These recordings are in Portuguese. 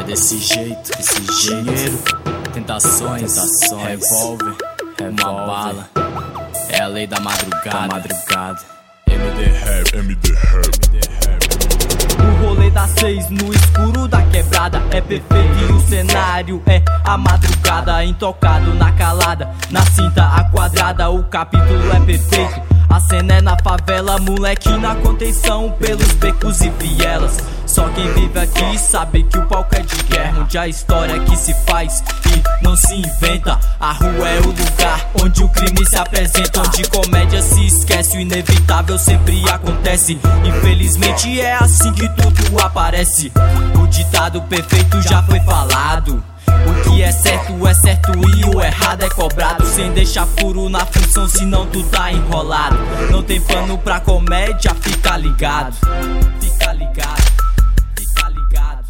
desse jeito, dinheiro, tentações, revólver, uma bala. É a lei da madrugada. MD Herb. O rolê das 6 no escuro da quebrada é perfeito e o cenário é a madrugada. Intocado na calada, na cinta a quadrada, o capítulo é perfeito. A cena é na favela, moleque na contenção pelos becos e vielas. Só quem vive aqui sabe que o palco é de guerra, onde a história que se faz e não se inventa. A rua é o lugar onde o crime se apresenta, onde comédia se esquece, o inevitável sempre acontece. Infelizmente é assim que tudo aparece. O ditado perfeito já foi falado. O que é certo e o errado é cobrado, sem deixar furo na função, senão tu tá enrolado. Não tem pano pra comédia, fica ligado. Fica ligado, fica ligado.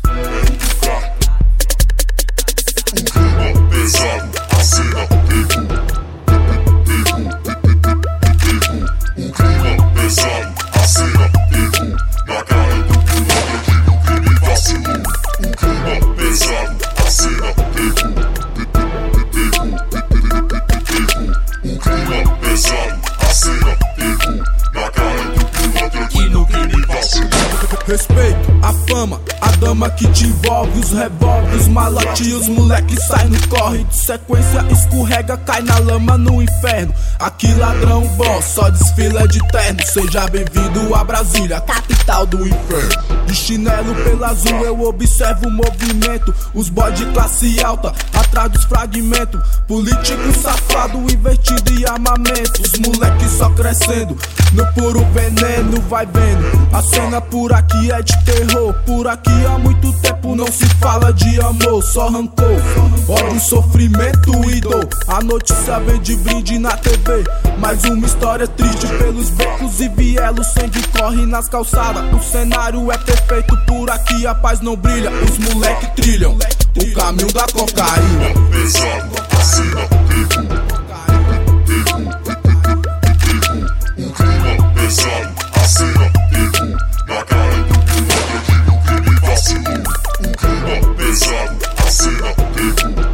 O clima pesado, a cena pegou. O clima pesado, a cena pegou. Na cara do pilantra que o crime vacilou. O clima pesado, a cena pegou. O clima pesado, a cena pegou. Na cara do pilantra que no crime vacilou. Respeito, a fama, a dama que te envolve, os revólveres, os malotes e os moleques saem no corre. De sequência escorrega, cai na lama no inferno. Aqui ladrão bom, só desfila de terno. Seja bem-vindo a Brasília, capital do inferno. De chinelo pela azul eu observo o movimento. Os boys de classe alta, atrás dos fragmentos. Político safado, invertido e armamento. Os moleques só crescendo, no puro veneno, vai vendo. A cena por aqui é de terror. Por aqui há muito tempo não se fala de amor, só rancor, ódio, sofrimento e dor. A notícia vem de brinde na TV, mais uma história triste pelos becos e vielos. Sangue corre nas calçadas, o cenário é perfeito. Por aqui a paz não brilha, os moleque trilham o caminho da cocaína. Pesado, a cena pegou. O clima pesado, a cena pegou. Na cara do pilantra que o crime vacilou. O clima pesado, a cena pegou.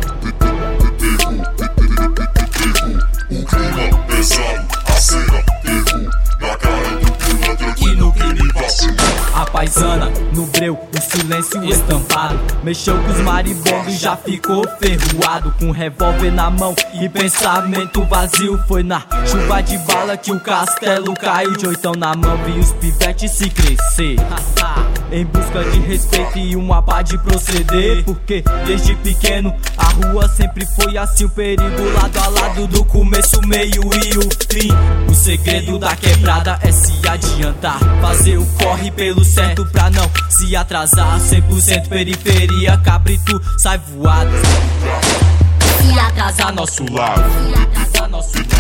O clima pesado, a cena pegou. Na cara do pilantra que no crime vacilou. A paisana, no breu, o silêncio estampado. Mexeu com os marimbondos e já ficou ferroado. Com revólver na mão e pensamento vazio. Foi na chuva de bala que o castelo caiu. De oitão na mão vi os pivetes se crescer. Em busca de respeito e uma pá de proceder. Porque desde pequeno a rua sempre foi assim. O perigo lado a lado do começo, meio e o fim. O segredo da quebrada é se adiantar, fazer o corre pelo certo pra não se atrasar. 100% periferia, cabrito sai voado. Se atrasar nosso lado,